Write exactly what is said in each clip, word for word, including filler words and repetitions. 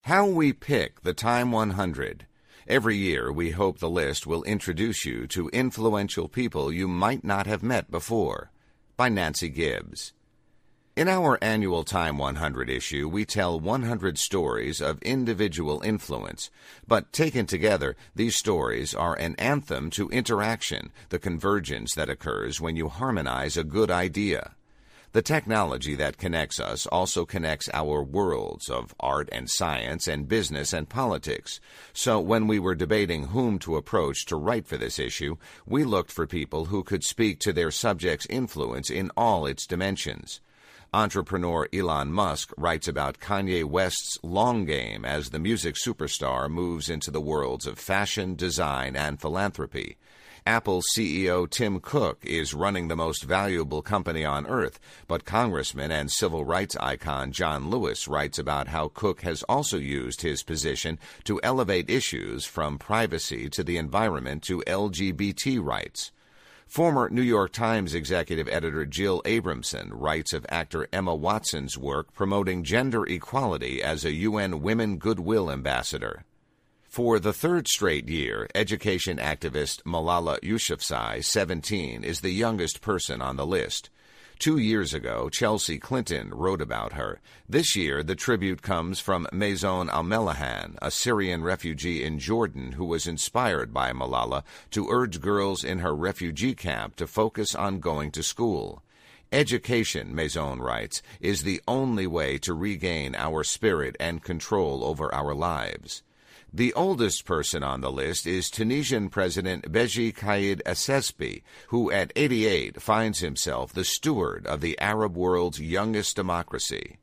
How we pick the Time one hundred. Every year, we hope the list will introduce you to influential people you might not have met before. By Nancy Gibbs. In our annual Time one hundred issue, we tell one hundred stories of individual influence, but taken together, these stories are an anthem to interaction, the convergence that occurs when you harmonize a good idea. The technology that connects us also connects our worlds of art and science and business and politics. So when we were debating whom to approach to write for this issue, we looked for people who could speak to their subject's influence in all its dimensions. Entrepreneur Elon Musk writes about Kanye West's long game as the music superstar moves into the worlds of fashion, design, and philanthropy. Apple C E O Tim Cook is running the most valuable company on earth, but Congressman and civil rights icon John Lewis writes about how Cook has also used his position to elevate issues from privacy to the environment to L G B T rights. Former New York Times executive editor Jill Abramson writes of actor Emma Watson's work promoting gender equality as a U N Women Goodwill Ambassador. For the third straight year, education activist Malala Yousafzai, seventeen, is the youngest person on the list. Two years ago, Chelsea Clinton wrote about her. This year, the tribute comes from Maison Al-Melahan, a Syrian refugee in Jordan who was inspired by Malala to urge girls in her refugee camp to focus on going to school. Education, Maison writes, is the only way to regain our spirit and control over our lives. The oldest person on the list is Tunisian President Beji Caid Essebsi, who at eighty-eight finds himself the steward of the Arab world's youngest democracy.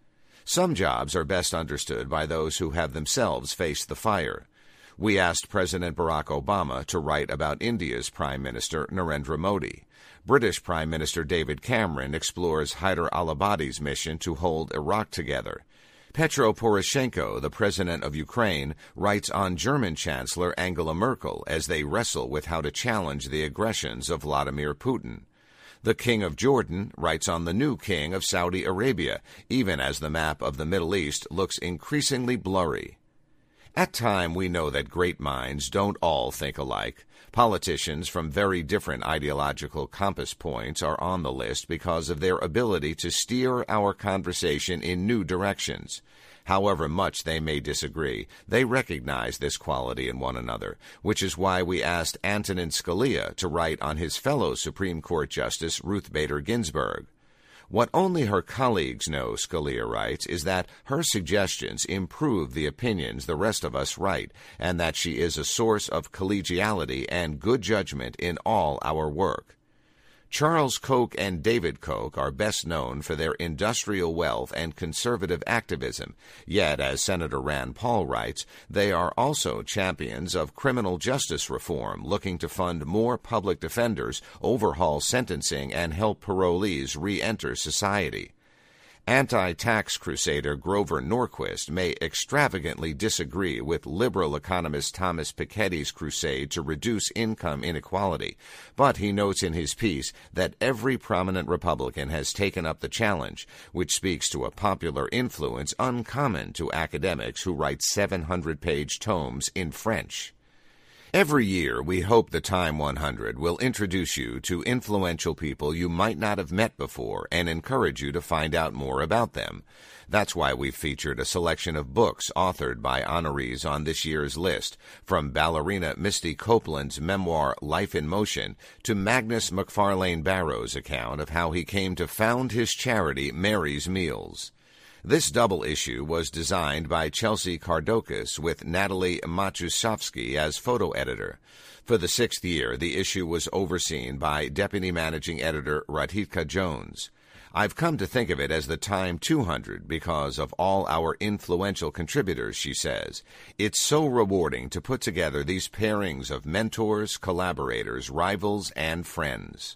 Some jobs are best understood by those who have themselves faced the fire. We asked President Barack Obama to write about India's Prime Minister Narendra Modi. British Prime Minister David Cameron explores Haider al-Abadi's mission to hold Iraq together. Petro Poroshenko, the president of Ukraine, writes on German Chancellor Angela Merkel as they wrestle with how to challenge the aggressions of Vladimir Putin. The King of Jordan writes on the new King of Saudi Arabia, even as the map of the Middle East looks increasingly blurry. At times, we know that great minds don't all think alike. Politicians from very different ideological compass points are on the list because of their ability to steer our conversation in new directions. However much they may disagree, they recognize this quality in one another, which is why we asked Antonin Scalia to write on his fellow Supreme Court Justice Ruth Bader Ginsburg. What only her colleagues know, Scalia writes, is that her suggestions improve the opinions the rest of us write, and that she is a source of collegiality and good judgment in all our work. Charles Koch and David Koch are best known for their industrial wealth and conservative activism, yet, as Senator Rand Paul writes, they are also champions of criminal justice reform, looking to fund more public defenders, overhaul sentencing, and help parolees re-enter society. Anti-tax crusader Grover Norquist may extravagantly disagree with liberal economist Thomas Piketty's crusade to reduce income inequality, but he notes in his piece that every prominent Republican has taken up the challenge, which speaks to a popular influence uncommon to academics who write seven hundred page tomes in French. Every year, we hope the Time one hundred will introduce you to influential people you might not have met before and encourage you to find out more about them. That's why we've featured a selection of books authored by honorees on this year's list, from ballerina Misty Copeland's memoir Life in Motion to Magnus MacFarlane Barrow's account of how he came to found his charity Mary's Meals. This double issue was designed by Chelsea Kardokis with Natalie Machusovsky as photo editor. For the sixth year, the issue was overseen by Deputy Managing Editor Radhika Jones. I've come to think of it as the Time two hundred because of all our influential contributors, she says. It's so rewarding to put together these pairings of mentors, collaborators, rivals, and friends.